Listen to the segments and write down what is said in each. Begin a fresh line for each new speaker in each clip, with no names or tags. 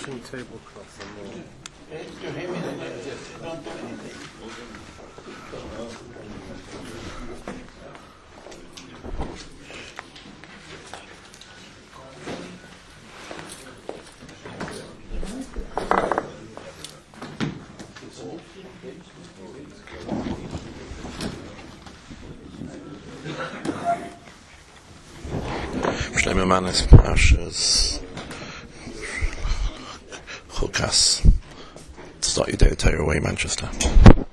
washing tablecloth and more.
Don't do anything.
Shlomo Manis Parshas Chukas. Start your day with Torah Way, Manchester. Alright,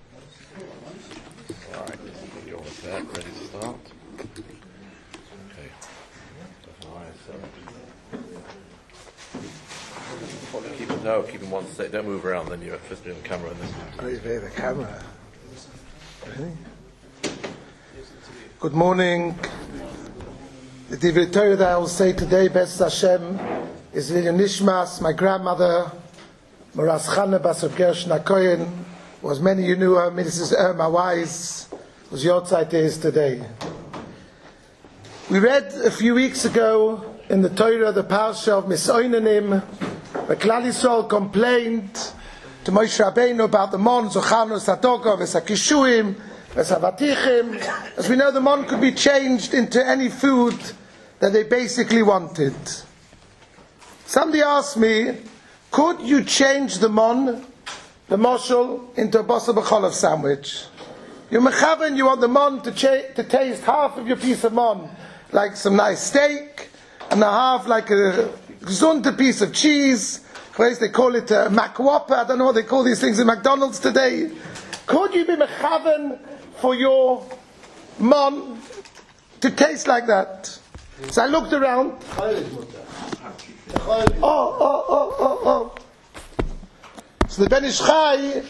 you're all set, ready to start? Okay. Keep in one state, don't move around, then you're just doing the camera and this.
Oh, you've the camera. Really? Good morning. The Divrei Torah that I will say today, B'ez Hashem, is Lilian Nishmas, my grandmother, Moraz Chana Bas Rav Gershon HaKohen, who, as many of you knew her, Mrs. Irma Wise, whose Yortzeit is today. We read a few weeks ago in the Torah, the Parsha of Misoinanim, where Klal Yisrael complained to Moshe Rabbeinu about the mon, Zochanu, Sadoko, Vesakishuim, Vesavatichim. As we know, the mon could be changed into any food that they basically wanted. Somebody asked me, could you change the mon, the moshel, into a basar b'cholov sandwich? You're mechaven, you want the mon to taste half of your piece of mon like some nice steak, and a half like a gesunde piece of cheese. They call it a makwapa. I don't know what they call these things in McDonald's today. Could you be mechaven for your mon to taste like that? So I looked around. Oh. So the Ben Ish Chai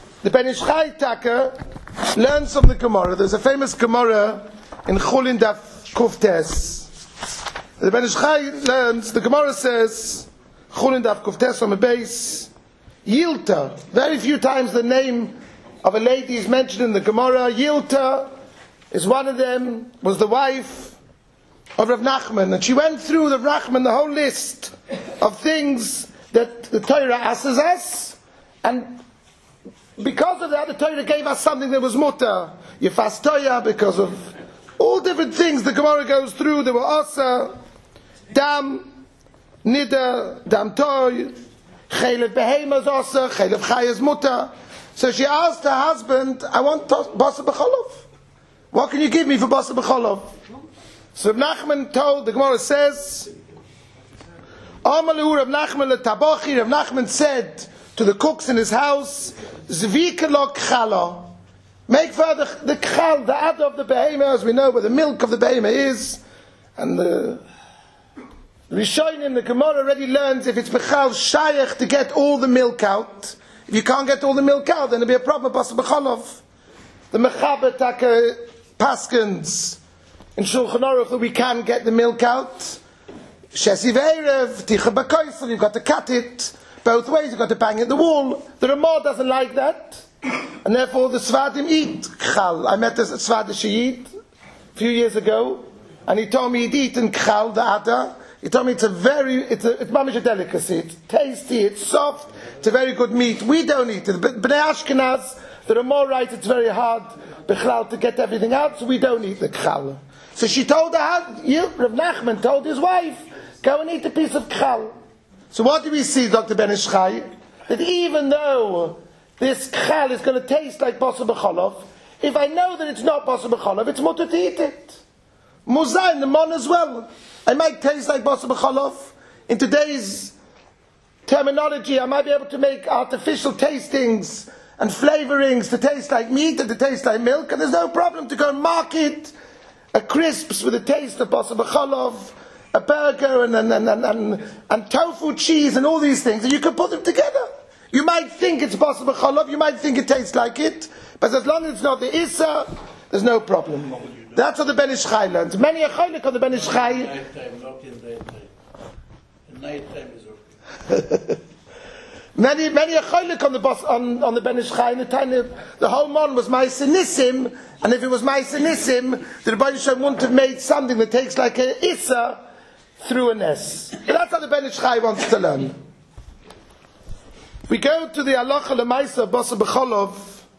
Taka learns from the Gemara. There's a famous Gemara in Chulin Daf Kuftes. The Ben Ish Chai learns, the Gemara says, Chulin Daf Kuftes on the base, Yilta. Very few times the name of a lady is mentioned in the Gemara. Yilta is one of them, was the wife of Rav Nachman, and she went through Rav Nachman the whole list of things that the Torah asks us, and because of that the Torah gave us something that was mutter. Yefas Toya, because of all different things the Gemara goes through. There were Asa, Dam, Nida, Dam Toy, Chelev Behemaz Asa, Chelev Chayaz Mutter. So she asked her husband, I want basar b'cholov. What can you give me for basar b'cholov? So Rav Nachman told, the Gemara says, Amalu Rav Nachman l'tabochi, Rav Nachman said to the cooks in his house, Zvikelo kchala. Make for the kchal, the adder of the behemoth, as we know where the milk of the behemoth is. And the Rishonim in the Gemara already learns if it's b'chal shayach to get all the milk out. If you can't get all the milk out, then there'll be a problem with basar b'cholov. The Mechaber Taka Paskins in Shulchan Aruch that we can get the milk out. Shesi v'erev, ticha b'koifel, you've got to cut it both ways, you've got to bang it the wall. The Ramah doesn't like that, and therefore the Svadim eat kchal. I met a Svad Shiyid a few years ago, and he told me he'd eaten kchal, the adder. He told me it's mamish a delicacy. It's tasty, it's soft, it's a very good meat. We don't eat it. But Bnei Ashkenaz, the Ramah writes it's very hard b'chlal to get everything out, so we don't eat the kchal. So she told Rav Nachman told his wife, go and eat a piece of kchal. So what do we see, Dr. Ben Ish Chai? That even though this kchal is going to taste like basar b'cholov, if I know that it's not basar b'cholov, it's mutter to eat it. Muzayin, the mon as well. I might taste like basar b'cholov. In today's terminology, I might be able to make artificial tastings and flavorings to taste like meat and to taste like milk, and there's no problem to go and market a crisps with a taste of basar b'cholov, a burger and tofu cheese and all these things, and you can put them together. You might think it's basar b'cholov, you might think it tastes like it, but as long as it's not the Issa, there's no problem. That's what the Ben Ish Chai learned. Many a chaylik on the Ben Ish Chai.
Nighttime, not in daytime. The nighttime is okay.
Many a chaylik on the Ben Ish Chai. In the time the whole mon was Ma'aseh Nisim, and if it was Ma'aseh Nisim, the Rebbeinu Shalom wouldn't have made something that takes like a Issa through a Nes. But that's how the Ben Ish Chai wants to learn. We go to the Halacha Lemaisa Basa B'Cholov.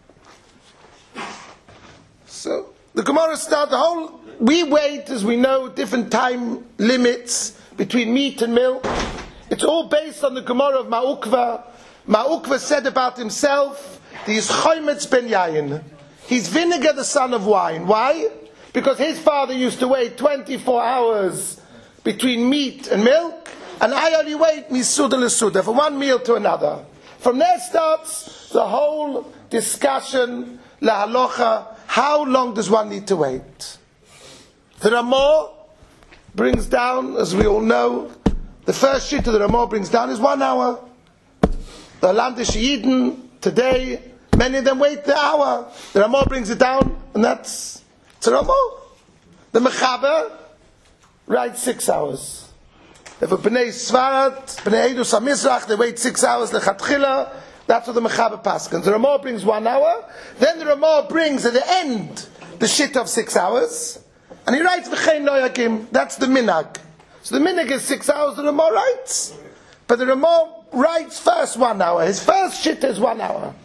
So the Gemara starts the whole. We wait, as we know, different time limits between meat and milk. It's all based on the Gemara of Ma'ukva. Ma'ukva said about himself, "He's Chometz ben Yayin." He's vinegar, the son of wine. Why? Because his father used to wait 24 hours between meat and milk, and I only wait misuda lesuda, from one meal to another. From there starts the whole discussion, la halacha, how long does one need to wait? The Ramah brings down, as we all know, the first shit of the Ramah brings down is 1 hour. The Landish Yidden, today, many of them wait the hour. The Ramah brings it down, and that's the Ramah. The Mechaber writes 6 hours. If a Bnei Svarat, Bnei Edus HaMizrach, they wait 6 hours, Lechatchila, that's what the Mechaber paskins. The Ramah brings 1 hour, then the Ramah brings at the end the shit of 6 hours, and he writes V'chein Noyakim, that's the Minhag. So the Minhag is 6 hours, the Ramah writes. But the Ramah writes first 1 hour. His first shit is 1 hour.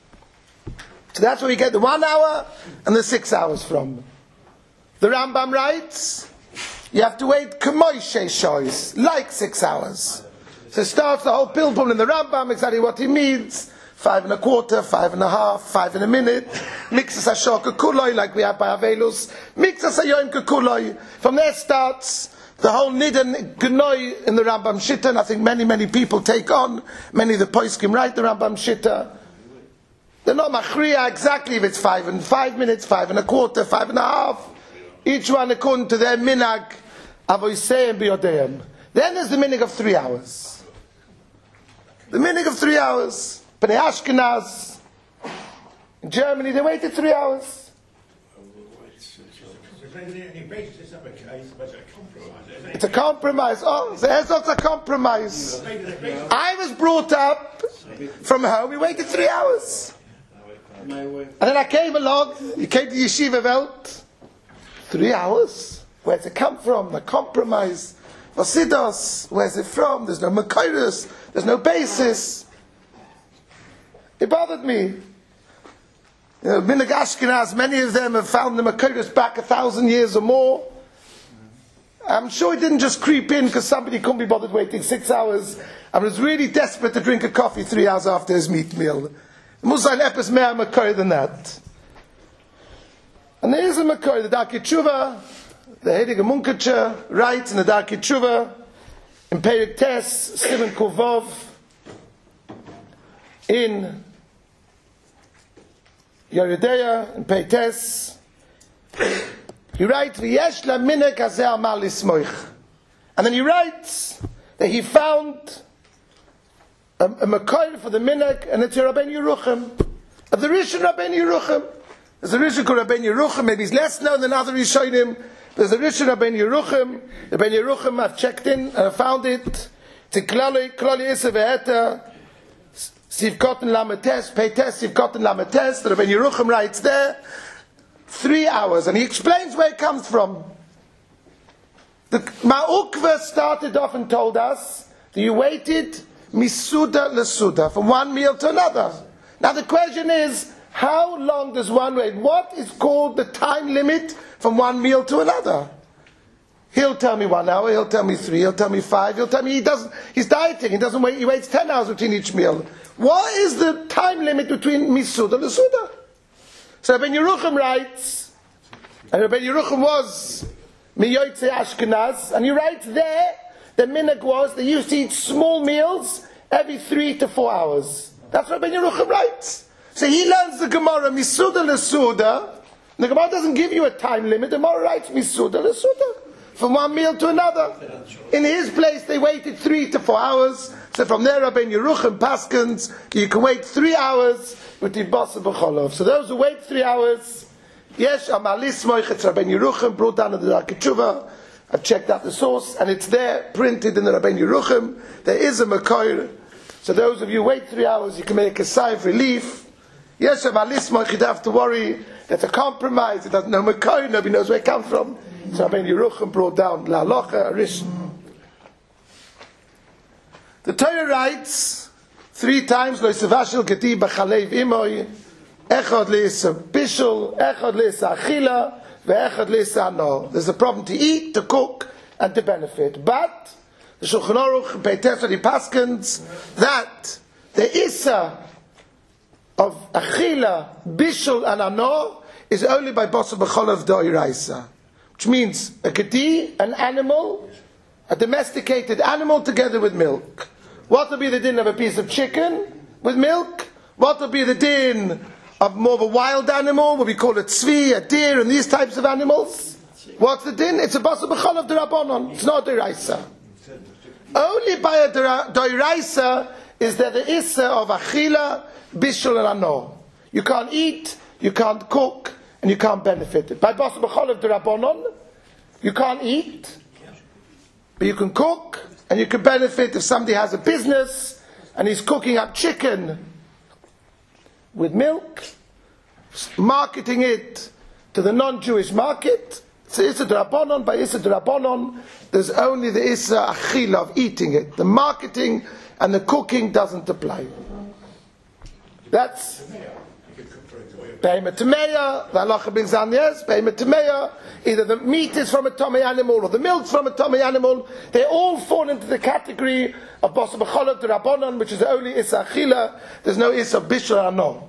So that's where we get the 1 hour and the 6 hours from. The Rambam writes, you have to wait Kamoishe Shois, like 6 hours. So it starts the whole pilpul in the Rambam, exactly what he means. 5 1/4, 5 1/2, 5 in a minute. Mixas Ashok Kuloi, like we have by Avelus. Mixas Ayoim Kuloi. From there starts the whole Nidan Gnoi in the Rambam Shitta. And I think many people take on. Many of the Poiskim write the Rambam Shitta. They're not machriya exactly if it's 5 and 5 minutes, 5 1/4, 5 1/2. Each one according to their minhag, avoiseim biyodeim. Then there's the minhag of 3 hours. The minhag of 3 hours. Bnei Ashkenaz, in Germany, they waited 3 hours. It's a compromise. Oh, there's not a compromise. I was brought up from home, we waited 3 hours. And then I came along, you came to Yeshiva Welt, 3 hours? Where's it come from? The compromise. Vasidos, where's it from? There's no Makairis, there's no basis. It bothered me. Minhag Ashkenaz, many of them have found the Makairis back 1,000 years or more. I'm sure it didn't just creep in because somebody couldn't be bothered waiting 6 hours and was really desperate to drink a coffee 3 hours after his meat meal. Musayn epis mehr Makar than that. And there is a Makar, the Darkei Tshuva, the Heilige Munkacher writes in the Darkei Tshuva, in Perek Tes, Siman Kuvov, in Yeridea, in Perek Tes, he writes, V'yesh la minhag hazeh amal lismoich. And then he writes that he found a Makar for the minhag, and it's Rabbeinu Yerucham. Of the Rishon Rabbeinu Yerucham. There's a Rishon called Rabbeinu Yerucham, maybe he's less known than other Rishonim. There's a Rishon Rabbeinu Yerucham. Rabbeinu Yerucham, I've checked in, and I found it. It's in Klali Issa Ve'eta, Sivkot and Lametes, Peites, Sivkot and Lametes. The Rabbeinu Yerucham writes there, 3 hours, and he explains where it comes from. The Ma'ukva started off and told us that you waited misuda lesuda, from one meal to another. Now the question is, how long does one wait? What is called the time limit from one meal to another? He'll tell me 1 hour, he'll tell me 3, he'll tell me 5, he'll tell me he's dieting, he doesn't wait, he waits 10 hours between each meal. What is the time limit between misuda and lesuda? So Rabbeinu Yerucham writes, and Rabbeinu Yerucham was miyotzei Ashkenaz, and he writes there, the minhag was, they used to eat small meals every 3 to 4 hours. That's what Rabbeinu Yerucham writes. So he learns the Gemara, misuda lesuda. The Gemara doesn't give you a time limit. The Gemara writes misuda lesuda, from one meal to another. In his place, they waited 3 to 4 hours. So from there, Rabbeinu Yerucham paskins, you can wait 3 hours with the basa b'cholov. So those who wait 3 hours, yes, amalis moichet Rabbeinu Yerucham brought down in the Darkei Tshuva. I've checked out the source, and it's there, printed in the Rabbeinu Yerucham. There is a Makar. So those of you who wait 3 hours, you can make a sigh of relief. Yes, amalis moichet, you don't have to worry. There's a compromise. It doesn't know Makar. Nobody knows where it comes from. So Rabbeinu Yerucham brought down La Locha, Rishon. The Torah writes 3 times, lo yisavashil keti b'chalev imoy, echad leisa bishul, echad leisa achila, ve'echad leisa no. There's a problem to eat, to cook, and to benefit. But the Shulchan Aruch, Beitesadi Paskins, that the Issa of Achila, Bishul, and Ano is only by Basa B'cholav Doiraisa. Which means a Keti, an animal, a domesticated animal together with milk. What will be the din of a piece of chicken with milk? What will be the din of more of a wild animal, what we call it tzvi, a deer, and these types of animals? What's the din? It's a Basa B'cholav D'Rabbanon. It's not Doiraisa. Only by a Doiraisa is there the Issa of Achila, Bishul, and Ano. You can't eat, you can't cook, and you can't benefit it. By Basa B'cholav D'Rabbanon, you can't eat, but you can cook, and you can benefit if somebody has a business, and he's cooking up chicken with milk, marketing it to the non-Jewish market. So Issa D'Rabbanon, by Issa D'Rabbanon, there's only the Issa Achila of eating it. The marketing and the cooking doesn't apply. That's Behemoth Tameya, the halacha brings down, yes, Behemoth Tameya, either the meat is from a Tomei animal or the milk from a Tomei animal, they all fall into the category of Basa B'cholav D'Rabbanon, which is the only Issa Achila, there's no Issa Bishul Ano.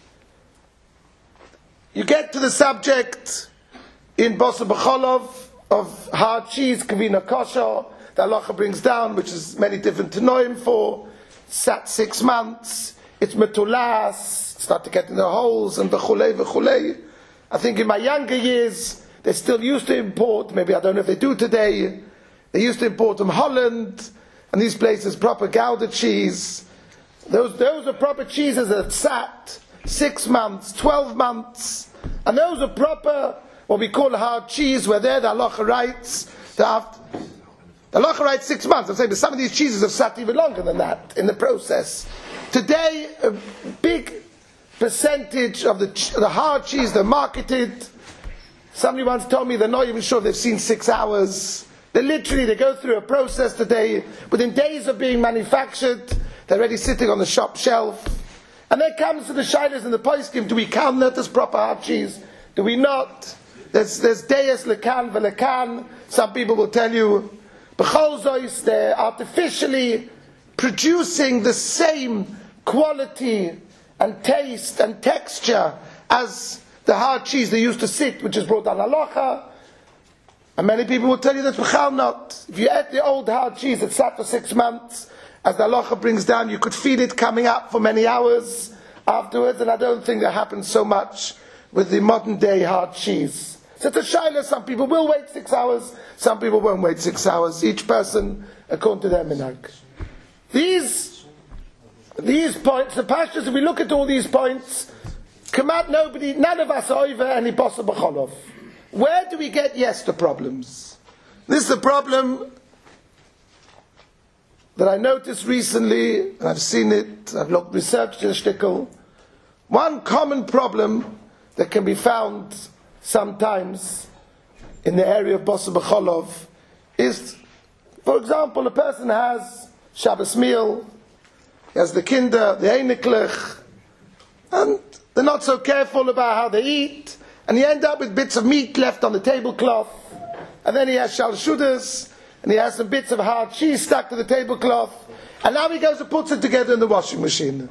You get to the subject in Basa B'cholav of hard cheese, Kavina Kosher, the halacha brings down, which is many different Tanoim for, sat 6 months, it's metulas, start to get in the holes, and v'chulei. I think in my younger years, they still used to import, maybe I don't know if they do today, they used to import from Holland, and these places, proper Gouda cheese. Those are proper cheeses that sat 6 months, 12 months, and those are proper, what we call hard cheese, where there the halacha writes, the halacha writes 6 months. I'm saying, but some of these cheeses have sat even longer than that in the process. Today, a big percentage of the hard cheese they're marketed, somebody once told me they're not even sure they've seen 6 hours. They go through a process today, within days of being manufactured, they're already sitting on the shop shelf. And then comes to the shaylas and the poskim, do we count that as proper hard cheese? Do we not? There's deis lekan v'lekan. Some people will tell you, b'chol zois, they're artificially producing the same quality and taste and texture as the hard cheese they used to sit, which is brought on halacha. And many people will tell you that's b'chal not. If you ate the old hard cheese that sat for 6 months, as the halacha brings down, you could feel it coming up for many hours afterwards, and I don't think that happens so much with the modern day hard cheese. So it's a shayla, some people will wait 6 hours, some people won't wait 6 hours, each person according to their minhag. These points, the pashas, if we look at all these points, none of us are over any Basa B'cholav. Where do we get, the problems? This is a problem that I noticed recently, and I've seen it, I've researched the shtickle. One common problem that can be found sometimes in the area of Basa B'cholav is, for example, a person has Shabbos meal, he has the kinder, the einiglich, and they're not so careful about how they eat, and you end up with bits of meat left on the tablecloth, and then he has shalshudas, and he has some bits of hard cheese stuck to the tablecloth, and now he goes and puts it together in the washing machine.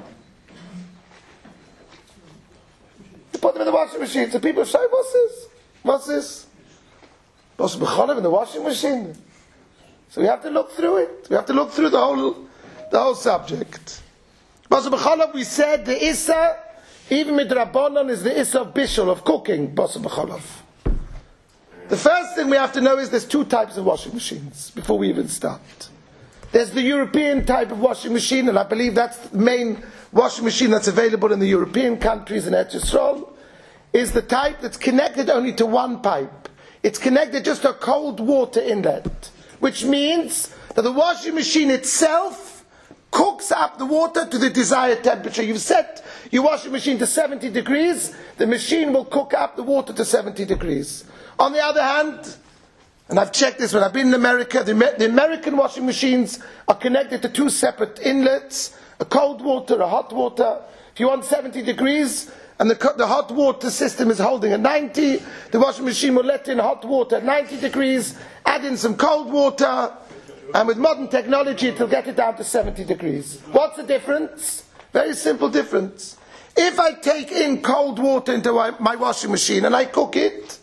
He put them in the washing machine, so people say, what's this? Basa B'cholav in the washing machine? So we have to look through it. We have to look through the whole subject. Basa B'cholav, we said the Issa, even midrabanan, is the Issa of Bishul, of cooking, Basa B'cholav. The first thing we have to know is there's 2 types of washing machines before we even start. There's the European type of washing machine, and I believe that's the main washing machine that's available in the European countries in Eretz Yisrael, is the type that's connected only to one pipe. It's connected just to a cold water inlet, which means that the washing machine itself cooks up the water to the desired temperature. You've set your washing machine to 70 degrees, the machine will cook up the water to 70 degrees. On the other hand, and I've checked this when I've been in America, the American washing machines are connected to 2 separate inlets, a cold water, a hot water. If you want 70 degrees, and the hot water system is holding at 90, the washing machine will let in hot water at 90 degrees, add in some cold water, and with modern technology it will get it down to 70 degrees. What's the difference? Very simple difference. If I take in cold water into my washing machine and I cook it,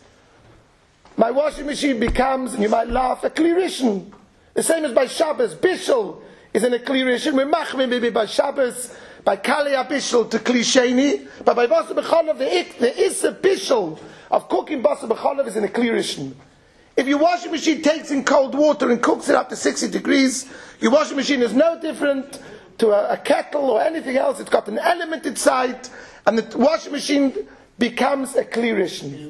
my washing machine becomes, and you might laugh, a Kli Rishon. The same as by Shabbos. Bishul is in a Kli Rishon. We're machmir maybe by Shabbos, by Kalei Bishul to Kli Sheni. But by Basar B'Cholav, the Issa Bishul of cooking Basar B'Cholav is in a Kli Rishon. If your washing machine takes in cold water and cooks it up to 60 degrees, your washing machine is no different to a kettle or anything else. It's got an element inside, and the washing machine becomes a Kli Rishon.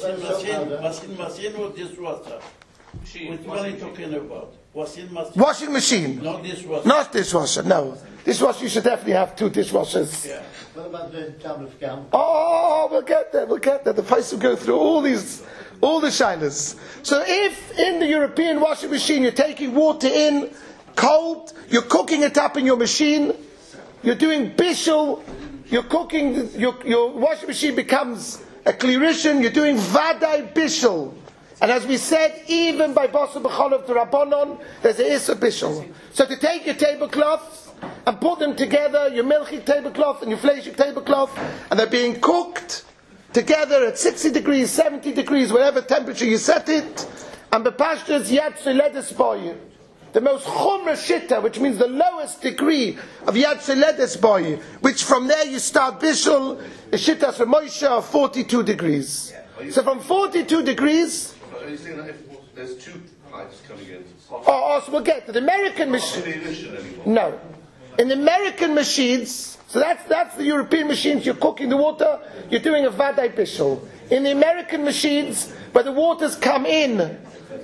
Washing machine or dishwasher? Which one are you talking about?
Washing machine.
Not dishwasher.
Not dishwasher, no. Dishwasher, you should definitely have 2 dishwashers.
Yeah.
What about the time of gum?
Oh, we'll get there. The price will go through all the shinas. So if in the European washing machine you're taking water in cold, you're cooking it up in your machine, you're doing bishul, you're cooking, your washing machine becomes a Kli Rishon, you're doing vadai bishul. And as we said, even by Basar B'Cholav to Rabbanon, there's a Issa bishul. So to take your tablecloths and put them together, your milchik tablecloth and your fleishik tablecloth, and they're being cooked together at 60 degrees, 70 degrees, whatever temperature you set it, and bepashtas yatzei ledes boy, the most chumra shitta, which means the lowest degree of yatzei ledes boy, which from there you start bishul, the shittas from Moshe of 42 degrees. So from 42 degrees.
Are you saying that if there's 2 pipes coming in?
So we'll get to the American machine. No, in the American machines. So that's the European machines. You're cooking the water. You're doing a vadai bishul. In the American machines, where the waters come in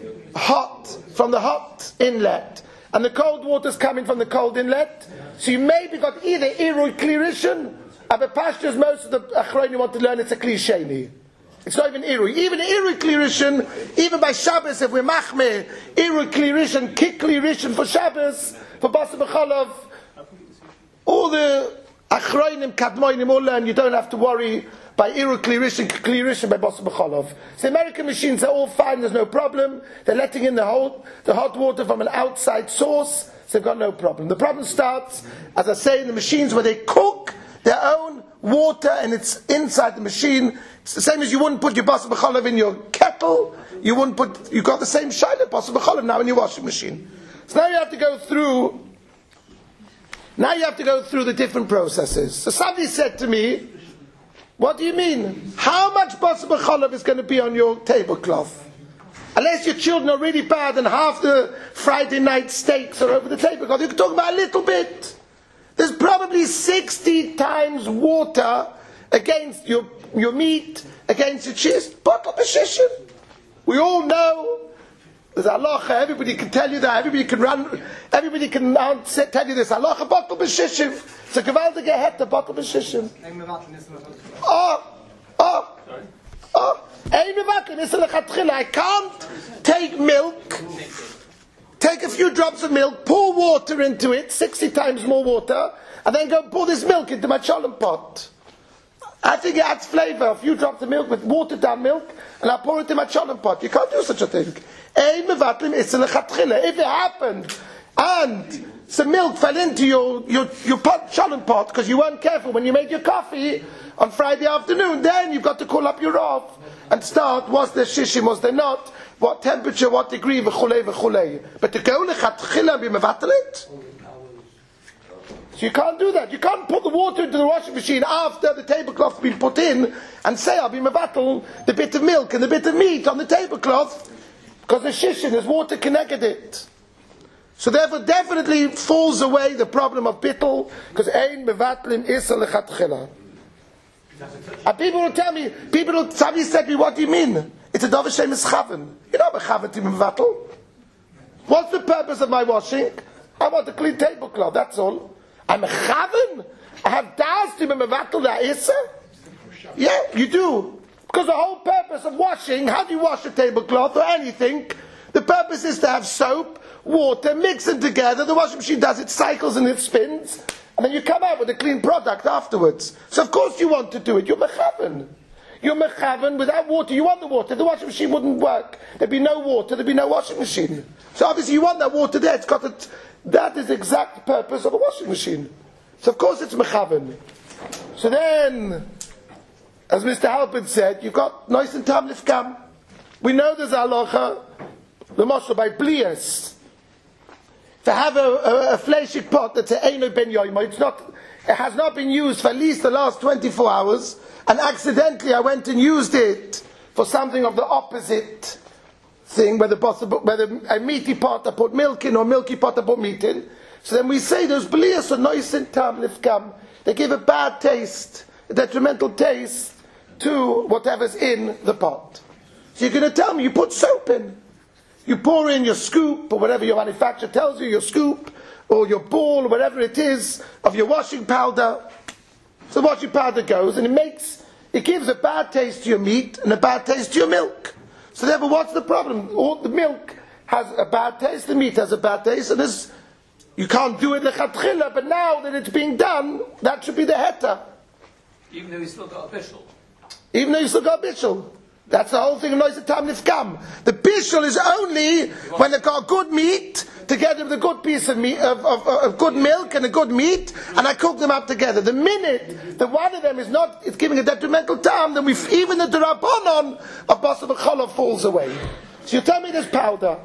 hot from the hot inlet, and the cold waters come in from the cold inlet. So you maybe got either Irui Kli Rishon, or Bepashtas, most of the Achronim want to learn it's a Kli Sheni. It's not even Irui. Even Irui Kli Rishon, even by Shabbos, if we're machmir, Irui Kli Rishon, Kik Kli Rishon for Shabbos, for Basar B'Cholav, all the Achronim, Kadmoinim all learn, you don't have to worry by Irui Kli Rishon by Basar B'Cholav. So the American machines are all fine, there's no problem. They're letting in the hot water from an outside source, so they've got no problem. The problem starts, as I say, in the machines where they cook their own water and it's inside the machine. It's the same as you wouldn't put your Basar B'Cholav in your kettle. You got the same shayla Basar B'Cholav now in your washing machine. So now you have to go through the different processes. So somebody said to me, what do you mean? How much Basar B'Cholav is going to be on your tablecloth? Unless your children are really bad and half the Friday night steaks are over the tablecloth, you can talk about a little bit. There's probably 60 times water against your meat, against your cheese. Bottle b'shishim. We all know there's halacha. Everybody can tell you that. Everybody can tell you this halacha. Bottle b'shishim. It's a gewaltige hette bottle b'shishim. I can't take milk. Take a few drops of milk, pour water into it, 60 times more water, and then go pour this milk into my cholent pot. I think it adds flavor. A few drops of milk with watered down milk, and I pour it in my cholent pot. You can't do such a thing. If it happened, and some milk fell into your cholent pot because you weren't careful when you made your coffee on Friday afternoon, then you've got to call up your Rav and start, was there shishim, was there not? What temperature, what degree, v'chulei, v'chulei. But to go lechatchila and be mevatel it? So you can't do that. You can't put the water into the washing machine after the tablecloth's been put in and say, I'll be mevatel the bit of milk and the bit of meat on the tablecloth because the shishin, there's water connected it. So therefore definitely falls away the problem of bittul because ein mevatlim isa lechatchila. And people will tell me, somebody said to me, what do you mean? It's a davar shem is chaven. You're not mechaven to mevatel. What's the purpose of my washing? I want a clean tablecloth, that's all. I'm mechaven? I have das to be mevatel the isa? Yeah, you do. Because the whole purpose of washing, how do you wash a tablecloth or anything? The purpose is to have soap, water, mix them together. The washing machine does its cycles and it spins. and then you come out with a clean product afterwards. So of course you want to do it. You're mechaven. You're mechaven without water. You want the water. The washing machine wouldn't work. There'd be no water. There'd be no washing machine. So obviously you want that water there. That is the exact purpose of a washing machine. So of course it's mechaven. So then, as Mr. Halpern said, you've got nois and tam lifkam. We know there's halacha, the moshe by blias. To have a fleshik pot that's a eino ben yoimo, it has not been used for at least the last 24 hours, and accidentally I went and used it for something of the opposite thing, whether a meaty pot I put milk in or a milky pot I put meat in. So then we say those blias are nois and tam lifkam. They give a bad taste, a detrimental taste to whatever's in the pot. So you're going to tell me you put soap in. You pour in your scoop, or whatever your manufacturer tells you, your scoop, or your ball, or whatever it is, of your washing powder. So the washing powder goes, and it gives a bad taste to your meat, and a bad taste to your milk. So therefore, what's the problem? All the milk has a bad taste, the meat has a bad taste, and you can't do it lechatchila, but now that it's being done, that should be the heta.
Even though you still got a bishul.
Even though you still got a bishul. That's the whole thing of nois tam nifkam. The bishul is only when they've got good meat together with a good piece of meat, of good milk and a good meat, and I cook them up together. The minute that one of them it's giving a detrimental tam, then even the drabonon of basar b'cholov falls away. So you tell me there's powder.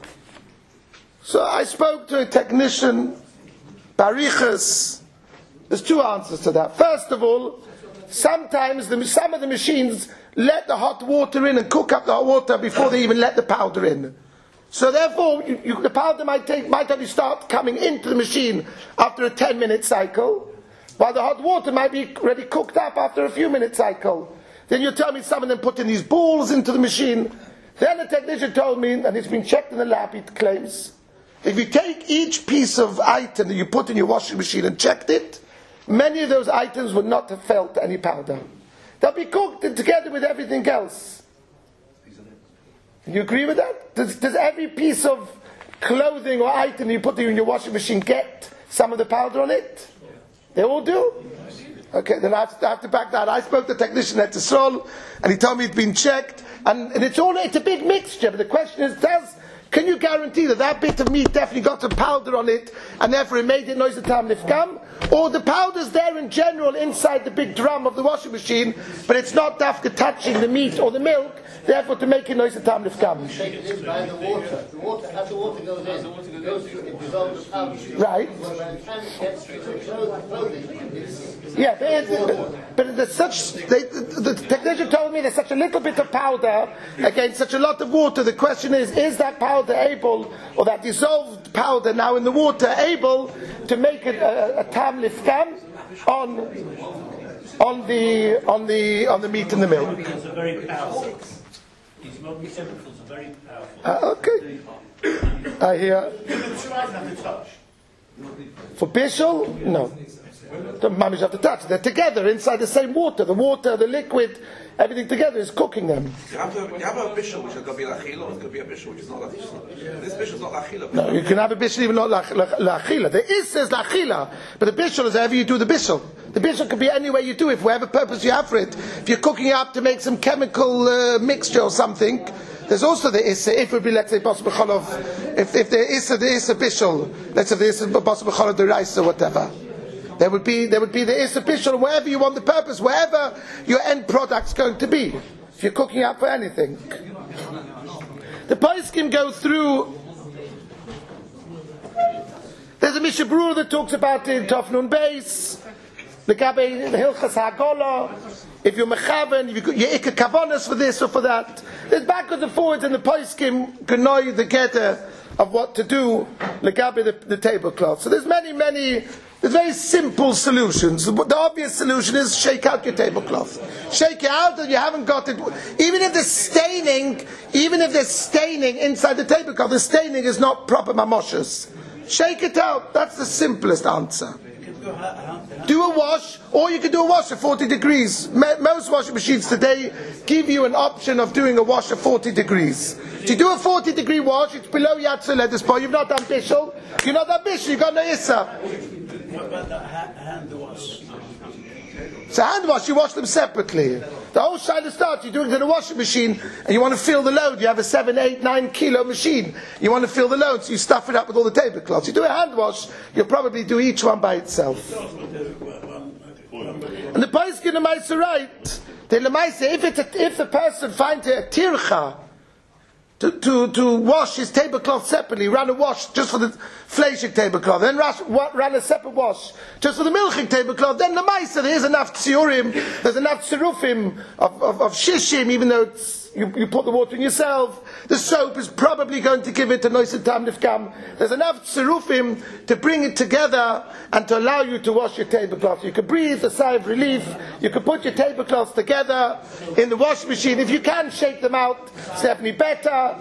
So I spoke to a technician, Barichas. There's two answers to that. First of all, sometimes some of the machines let the hot water in and cook up the hot water before they even let the powder in. So therefore, the powder might only start coming into the machine after a 10-minute cycle, while the hot water might be already cooked up after a few minute cycle. Then you tell me some of them put in these balls into the machine. Then the technician told me, and it's been checked in the lab, it claims, if you take each piece of item that you put in your washing machine and checked it, many of those items would not have felt any powder. They'll be cooked together with everything else. You agree with that? Does every piece of clothing or item you put in your washing machine get some of the powder on it? They all do? Okay, then I have to back that. I spoke to the technician at Tisrol, and he told me it's been checked, and it's a big mixture, but the question is, can you guarantee that bit of meat definitely got some powder on it, and therefore it made it nois tam nifkam? Or the powder's there in general inside the big drum of the washing machine, but it's not dafka touching the meat or the milk, therefore to make it nois tam nifkam?
Shake it in by the water. As the water goes in, it dissolves the powder.
Right.
Well, by the time it gets to the clothing,
Yeah, but there's the technician told me there's such a little bit of powder against such a lot of water. The question is that powder able, or that dissolved powder now in the water, able to make it a tam lifkam on the meat and the milk?
Chemicals are very powerful. These modern chemicals are very powerful.
Okay. I hear. For bishul, no. The mamish have to touch. They're together inside the same water. The water, the liquid, everything together is cooking them.
You have a bishul which is going to be lachila, or it's going to be a bishul which is not lachila. This bishul is not lachila.
No, you can have a bishul even not lachila. The is says lachila, but the bishul is however you do the bishul. The bishul can be any way you do it, for whatever purpose you have for it. If you're cooking it up to make some chemical mixture or something, there's also the issa. If it would be, let's say, basar b'cholov, if there is a bishul, let's say there is a basar b'cholov the rice or whatever. There would be the issa bishul, wherever you want the purpose, wherever your end product's going to be. If you're cooking up for anything. The poskim go through. There's a Mishnah Berurah that talks about it in Tov Nun Beis. The Gabe, the Hilchas HaGola. If you're mechaven, you're ikka kavanas for this or for that. There's backwards and forwards in the poskim gnoi the gather of what to do. Legabe the tablecloth. So there's many. There's very simple solutions. The obvious solution is shake out your tablecloth. Shake it out and you haven't got it. Even if there's staining inside the tablecloth, the staining is not proper mamoshes. Shake it out. That's the simplest answer. Do a wash, or you can do a wash at 40 degrees. Most washing machines today give you an option of doing a wash at 40 degrees. If you do a 40-degree wash, it's below Yatzah Ledespo. You've not done bishul. You've not done bishul. You've got no issa.
What about the hand wash?
So hand wash, you wash them separately. The whole shaila starts, you do it in a washing machine, and you want to fill the load. You have a 7, 8, 9 kilo machine. You want to fill the load, so you stuff it up with all the tablecloths. You do a hand wash, you'll probably do each one by itself. And the Paiskin Lemaisa right. The Lemaisa, if the person finds a tircha to wash his tablecloth separately, run a wash just for the fleishik tablecloth, then run a separate wash just for the milchik tablecloth, then the Lemaisa, there's enough tziurim, there's enough tzirufim of shishim, even though you put the water in yourself. The soap is probably going to give it a nice tam nifkam. There's enough tzirufim to bring it together and to allow you to wash your tablecloth. You can breathe a sigh of relief. You can put your tablecloths together in the washing machine. If you can shake them out, it's definitely better.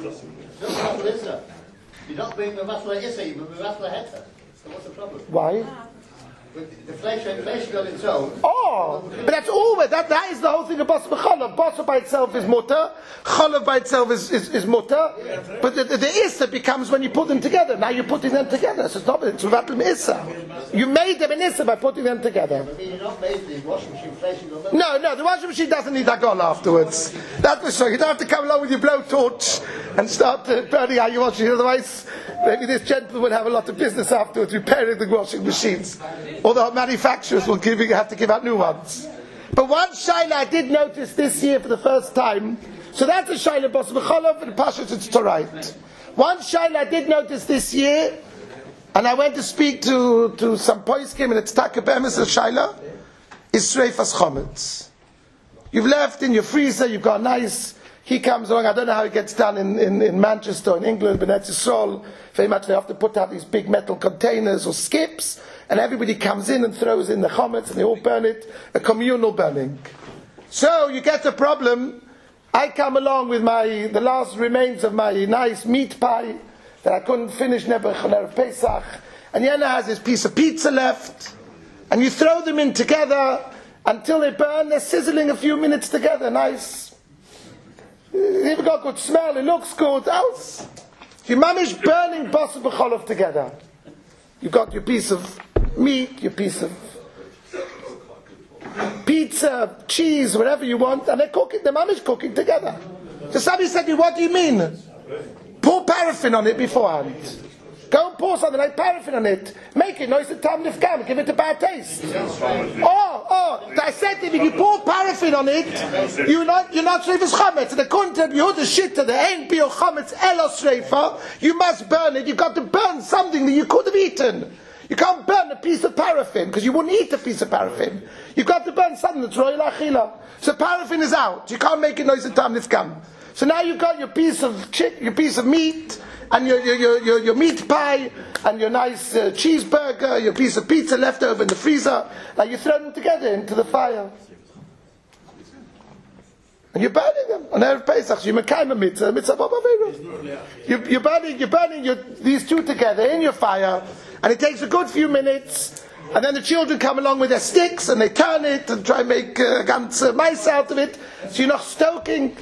You're not bringing the masla issa, you bring the masla heta. So what's the problem?
Why?
The flesh on its own.
Oh, but that's always that is the whole thing of basar b'chalav. Basar by itself is mutter, chalav by itself is mutter, but the issa becomes when you put them together. Now you're putting them together, so it's without them issa. You made them an issa by putting them together.
I mean, you're not made the washing machine fleshing on them.
No, the washing machine doesn't need agol afterwards. That's for sure. You don't have to come along with your blowtorch and start burning out your washing. Otherwise, maybe this gentleman would have a lot of business afterwards repairing the washing machines. Or the manufacturers will have to give out new ones. But one shaila I did notice this year for the first time. So that's a shaila basar b'chalav and pashut it's to right. One shaila I did notice this year, and I went to speak to some poiskim, and it's takabemis a shaila, is sreifas chometz. You've left in your freezer, you've got nice. He comes along, I don't know how it gets done in Manchester, in England, but that's Yisrael. Very much they have to put out these big metal containers or skips, and everybody comes in and throws in the chometz, and they all burn it, a communal burning. So you get the problem. I come along with the last remains of my nice meat pie that I couldn't finish Nebuch Erev Pesach, and Yana has this piece of pizza left, and you throw them in together until they burn. They're sizzling a few minutes together, nice. You've got good smell, it looks good. Else, your mamish burning basar b'chalav together. You've got your piece of meat, your piece of pizza, cheese, whatever you want, and they're cooking. The mamish cooking together. So somebody said to me, "What do you mean? Pour paraffin on it beforehand. Go and pour something like paraffin on it. Make it nice and tam nifkam. Give it a bad taste." I said to him, if you pour paraffin on it, you're not shreifas chometz. And according to Yehuda Shitta, the ain't bio chometz elos shreifa. You must burn it. You've got to burn something that you could have eaten. You can't burn a piece of paraffin because you wouldn't eat a piece of paraffin. You've got to burn something that's royal achila. So paraffin is out. You can't make it nice and tam nifkam. So now you've got your piece of meat, and your meat pie, and your nice cheeseburger, your piece of pizza left over in the freezer. Now you throw them together into the fire. And you're burning them on Erev Pesach. You're burning these two together in your fire, and it takes a good few minutes. And then the children come along with their sticks, and they turn it and try and make ganze mice out of it. So you're not stoking.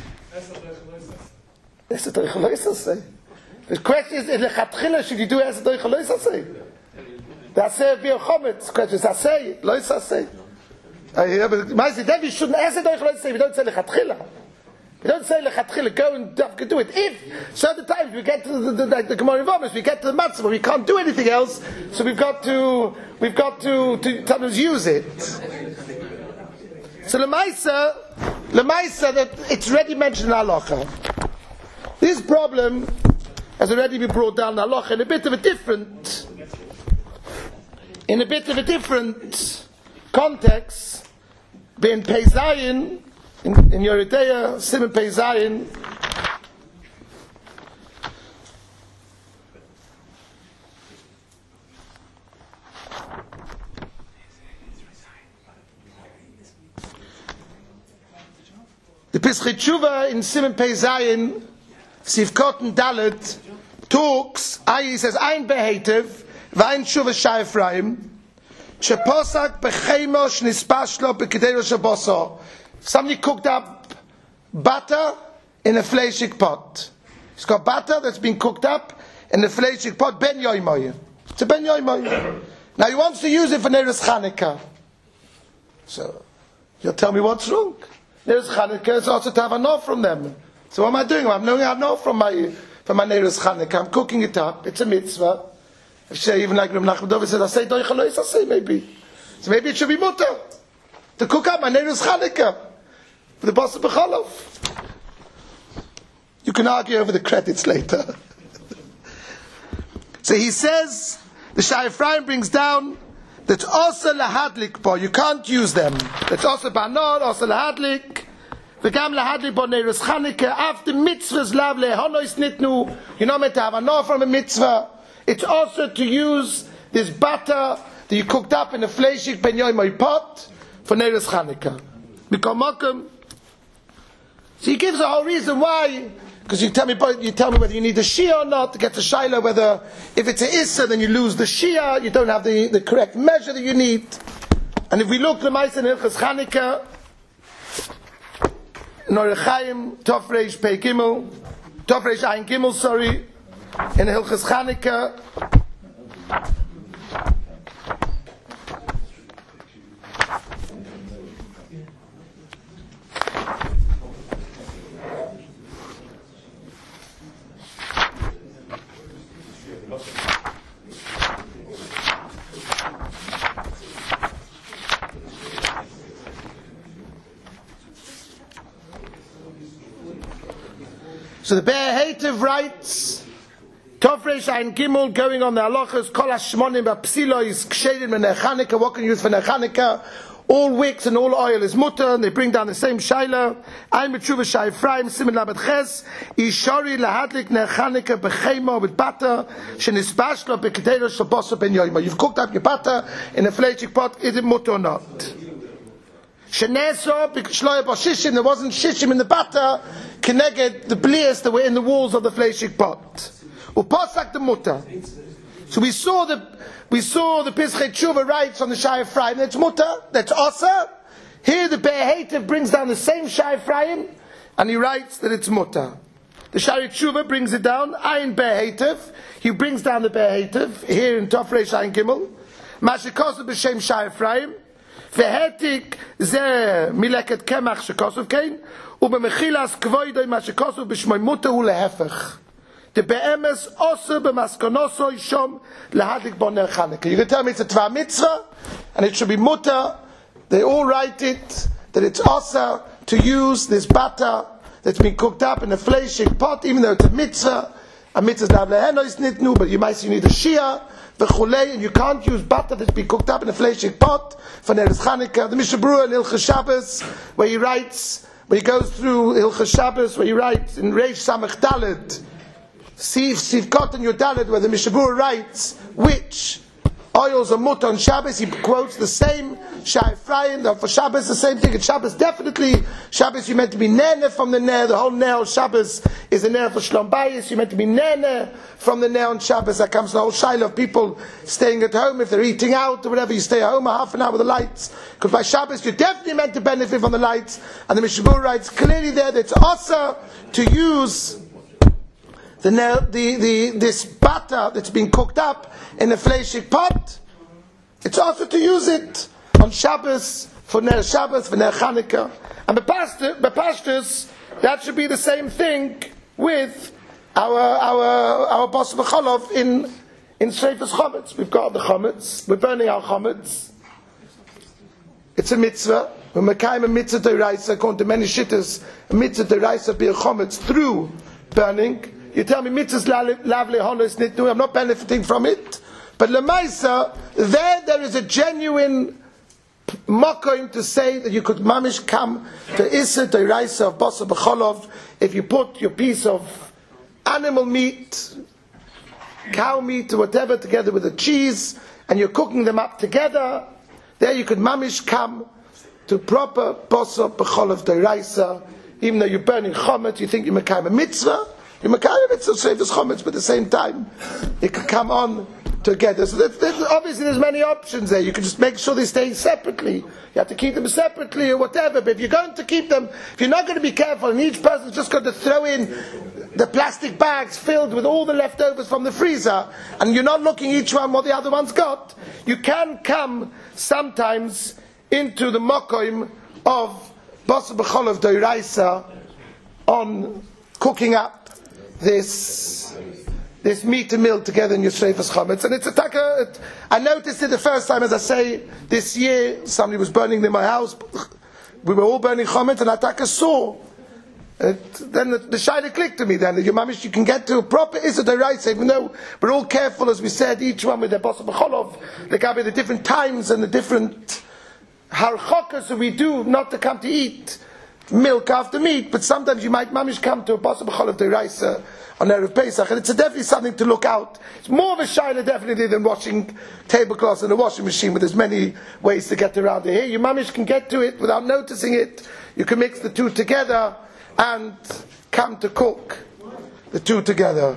The question is, in lechatchila, should you do as a doicha lois asay? That's a biochometz. Question is asay, lois asay. Then we shouldn't as a doicha lois asay. We don't say lechatchila. We don't say lechatchila. Go and do it. If certain times we get to the Gemara Vamos, we get to the matzah, but we can't do anything else, so we've got to sometimes use it. So Lemaisa that it's already mentioned in halacha. This problem has already been brought down in halacha in a bit of a different context. Being Pei Zayin in Yoredeya, Siman Pei Zayin. The Pesach Tshuva in Siman Pei Zayin, Sivkot and Dalet, talks, he says, Ein Behetev, Vain Tshuva Shai Ephraim, Sheposak Bechemosh Nispashlo Bekedero Shaboso. Somebody cooked up butter in a fleishik pot. It's got butter that's been cooked up in a fleishik pot, Ben Yoimoy. It's a Ben Yoimoy. Now he wants to use it for Neiros Chanukah. So, you'll tell me what's wrong. Neiros Chanukah is also to have a no from them. So what am I doing? I'm knowing I have no from my Neiros Chanukah. I'm cooking it up. It's a mitzvah. I say, even like Reb Nachman Dovid said, I say doichalois, I say maybe. So maybe it should be mutter to cook up my Neiros Chanukah for the Basa B'cholov. You can argue over the credits later. So he says, the Shai Ephraim brings down that also lahadlik bo, you can't use them. That's also banor, also lahadlik. V'gam lahadlik bo Neiros Chanukah, after mitzvahs lav lehonois nitnu, you're not meant to have anor from a mitzvah. It's also to use this butter that you cooked up in a fleishik ben yoimoy pot for Neiros Chanukah. B'komokum. So he gives a whole reason why. Because you tell me whether you need a shia or not to get the shaila. Whether if it's a issa, then you lose the shia. You don't have the correct measure that you need. And if we look the Ma'aser in Hilchos Chanukah, Nor Chaim Tov Reish Pei Gimel, Tov Reish Ayin Gimel, sorry, in Hilchos Chanukah. So the Be'er Hativ writes, Tov Reish Ayin Gimel, going on the halachas, Kol HaShmonim B'Psilo is Kshedim Menei Chanukah, what can you use for Nei Chanukah? All wicks and all oil is mutter, and they bring down the same shaila. Ayin B'Tshuva Shai Ephraim, Simen Lamed Ches, Ishari Lahadlik Nei Chanukah B'Chema with butter, Shenisbash Lo B'Kedero Shaboso Ben Yoima. You've cooked up your butter in a fleishik pot, is it mutter or not? Sheneso B'Shloya B'Shishim, there wasn't shishim in the butter, Keneged the blias that were in the walls of the fleishik pot. Uposak the mutter. So we saw the Pischei Tshuva writes on the Shai Ephraim, that's mutter, that's osa. Here the Be'er Hativ brings down the same Shai Ephraim, and he writes that it's mutter. The Shai Tshuva brings it down, Ayin Be'er Hativ, he brings down the Be'er Hativ, here in Tov Reish Ayin Gimel, Mashikosu B'Shem Shai Ephraim, Ve'hetik Ze Mileket Kemach Shekosov Kein, U'B'Mechilas Kvoidoi Mashikosu B'Shmoy Mutter U'Lehefech. The be'emes also b'maskonoso yishom lahadlik bo Ner Chanukah. You can tell me it's a tva mitzvah, and it should be mutter. They all write it, that it's also to use this butter that's been cooked up in a fleishik pot, even though it's a mitzvah. A mitzvah is lav leheno is nitnu, but you need a shia, v'chulei, and you can't use butter that's been cooked up in a fleishik pot for Neiros Chanukah. The Mishnah Berurah in Hilchos Shabbos, where he goes through Hilchos Shabbos, where he writes in Reish Samach Dalet, Sivkot and Yodalet, where the Mishnah Berurah writes which oils are mutter on Shabbos, he quotes the same Shai Ephraim. For Shabbos, the same thing. At Shabbos, definitely, Shabbos, you're meant to be nene from the ner. The whole ner of Shabbos is a ner for Shlom Bayis. You're meant to be nene from the ner on Shabbos. That comes the whole shaila of people staying at home. If they're eating out or whatever, you stay at home a half an hour with the lights. Because by Shabbos, you're definitely meant to benefit from the lights. And the Mishnah Berurah writes clearly there that it's also to use this butter that's been cooked up in a fleishik pot. It's also to use it on Shabbos, for Ner Shabbos, for Ner Chanukah. And B'Pashtus, that should be the same thing with our Basa B'Cholov in Seifas Chometz. We've got the Chometz, we're burning our Chometz. It's a mitzvah. When we came a mitzvah d'oraisa, according to many shittas, a mitzvah d'oraisa be a Chometz through burning. You tell me mitzvahs lav lehonos nitnu, I'm not benefiting from it. But lemaisa, there is a genuine makom to say that you could mamish come to issa d'oraisa of Basa B'Cholov if you put your piece of animal meat, cow meat or whatever together with the cheese, and you're cooking them up together. There you could mamish come to proper Basa B'Cholov d'oraisa, even though you're burning chometz, you think you're mekayim a mitzvah. You're mekayim mitzvah seifas chometz, but at the same time it could come on together. So obviously there's many options there. You can just make sure they stay separately. You have to keep them separately or whatever. But if you're going to keep them, if you're not going to be careful, and each person's just going to throw in the plastic bags filled with all the leftovers from the freezer, and you're not looking each one what the other one's got, you can come sometimes into the mokoim of Basa B'Cholov Doiraisa on cooking up this meat and milk together in your Shreifas Chametz. And it's a taka. I noticed it the first time, as I say, this year, somebody was burning in my house. We were all burning Chametz, and I taka saw. Then the Shaila clicked to me then, your mamish, you can get to a proper Issa Doiraisa, even though we're all careful, as we said, each one with their Basa B'Cholov, there can be the different times and the different harchokas that we do not to come to eat milk after meat, but sometimes you might mamish come to a Basa B'Cholov Doiraisa on Erev Pesach, and it's definitely something to look out. It's more of a Shaila definitely than washing tablecloths in a washing machine, but there's many ways to get around it. Here, your mamish can get to it without noticing it. You can mix the two together and come to cook the two together.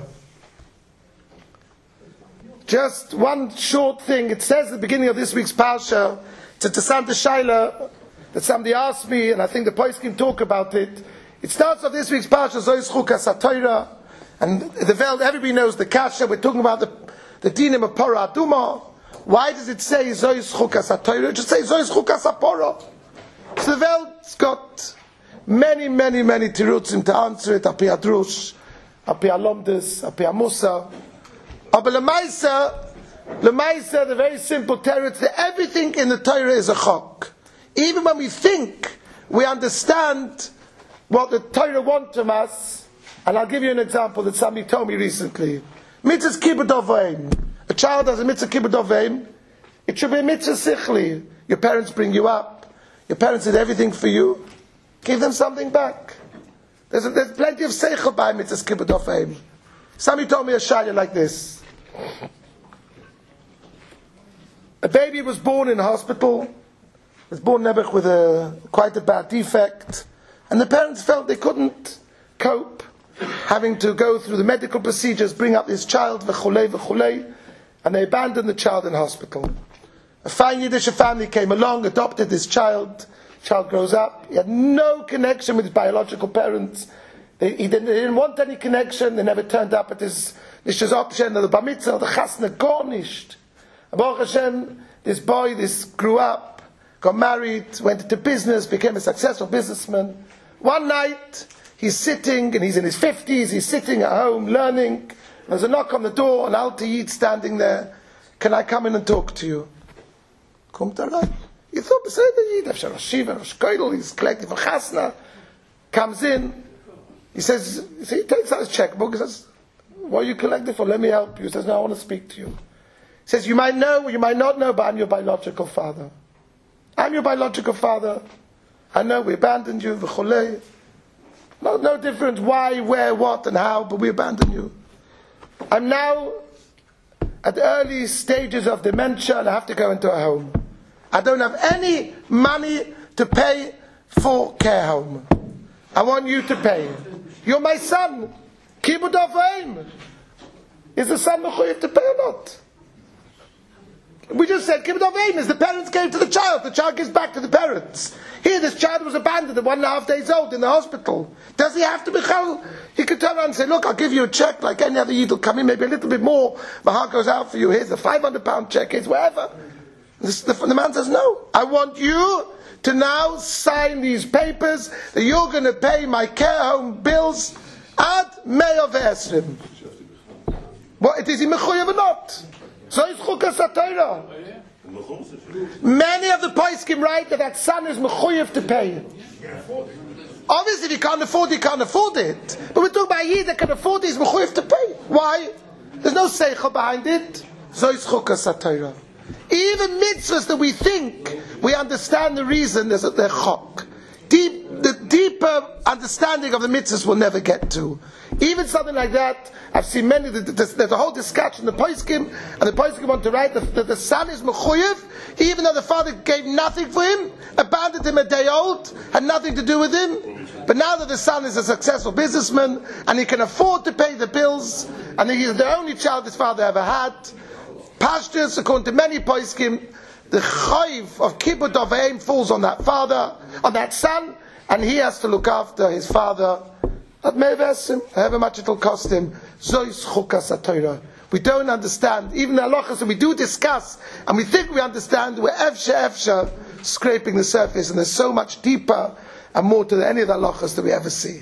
Just one short thing. It says at the beginning of this week's Parsha, it's a Tesanta Shaila that somebody asked me, and I think the Poskim talk about it. It starts off this week's Parsha, Zois Chukas HaTorah, and the Veld, everybody knows the Kasha. We're talking about the Dinim of Parah Aduma. Why does it say Zois Chukas HaTorah? It should say Zois Chukas HaPorah. So the Veld's got many tirutzim to answer it, api adrush, api alomdes, api amusa. But lemaisa, the very simple teretz, that everything in the Torah is a chok. Even when we think we understand what the Torah wants from us, and I'll give you an example that somebody told me recently. Mitzvah kibbud avim. A child has a mitzvah kibbud avim. It should be a mitzvah sichli. Your parents bring you up. Your parents did everything for you. Give them something back. There's plenty of seichel by mitzvahs kibbud avim. Somebody told me a shayla like this. A baby was born in a hospital. Was born Nebuch with quite a bad defect, and the parents felt they couldn't cope, having to go through the medical procedures, bring up this child, v'chulei, and they abandoned the child in hospital. A fine Yiddish family came along, adopted this child. Child grows up. He had no connection with his biological parents. They didn't want any connection. They never turned up at his option, or the bar mitzvah, or the chasna, garnished. Baruch Hashem, this boy, grew up, got married, went into business, became a successful businessman. One night, he's sitting, and he's in his 50s, he's sitting at home, learning. There's a knock on the door, and Alter Yid standing there. Can I come in and talk to you? Kommt rein. You thought, Beseder Yid, Afshar Shiva, Rosh Koidel, he's collecting for Chasna. Comes in. He says, he takes out his checkbook, he says, what are you collecting for? Let me help you. He says, no, I want to speak to you. He says, you might know, you might not know, but I'm your biological father. I'm your biological father. I know we abandoned you, v'cholei. No difference why, where, what, and how, but we abandoned you. I'm now at the early stages of dementia, and I have to go into a home. I don't have any money to pay for care home. I want you to pay. You're my son. Kibbud avim. Is the son mechuyev to pay or not? We just said kibbud avim is the parents gave to the child gives back to the parents. Here this child was abandoned at 1.5 days old in the hospital. Does he have to be chal? He could turn around and say, look, I'll give you a check like any other Yid will come in, maybe a little bit more. My heart goes out for you. Here's the £500 check, here's whatever. The man says, no, I want you to now sign these papers that you're going to pay my care home bills ad me'ov esrim. What, is he mechuyev or not? So is chukas HaTorah. Many of the poskim write that son is mechuyev to pay. Obviously, if he can't afford it, he can't afford it. But we're talking about a Yid that can afford it, he's mechuyev to pay. Why? There's no seichel behind it. So is chukas HaTorah. Even mitzvahs that we think we understand the reason, they're chok. The deeper understanding of the mitzvahs we'll never get to. Even something like that, I've seen many, there's a whole discussion, the poskim, and the poskim want to write that the son is mechuyev, even though the father gave nothing for him, abandoned him a day old, had nothing to do with him. But now that the son is a successful businessman, and he can afford to pay the bills, and he is the only child his father ever had, Pashtus, according to many poskim, the chayv of kibbud avim falls on that father, on that son, and he has to look after his father At mevesim, however much it'll cost him. Zois chukas HaTorah. We don't understand, even the halachas that we do discuss, and we think we understand, we're efsha scraping the surface, and there's so much deeper and more to any of the halachas that we ever see.